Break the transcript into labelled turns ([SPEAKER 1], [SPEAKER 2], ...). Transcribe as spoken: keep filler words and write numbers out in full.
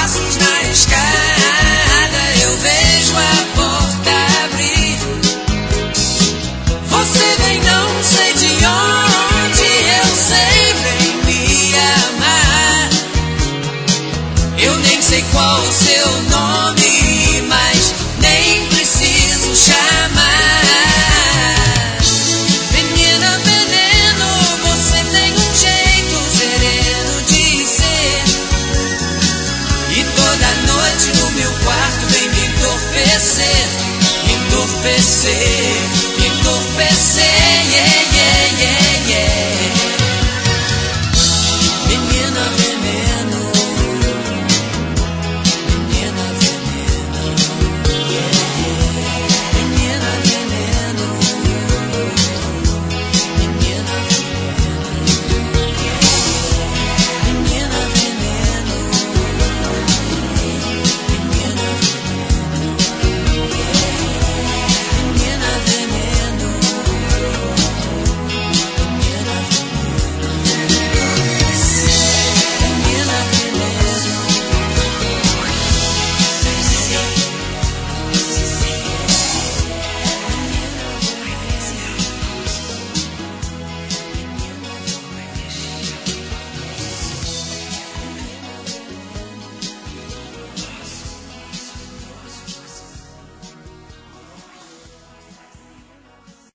[SPEAKER 1] passos na escada, eu vejo a porta abrir. Você vem, não sei de onde, eu sei, vem me amar. Eu nem sei qual o seu nome, mas nem preciso chamar. Menina veneno, você tem um jeito sereno de ser. E toda noite no meu quarto vem me entorpecer, me entorpecer, me entorpecer, yeah, yeah, yeah.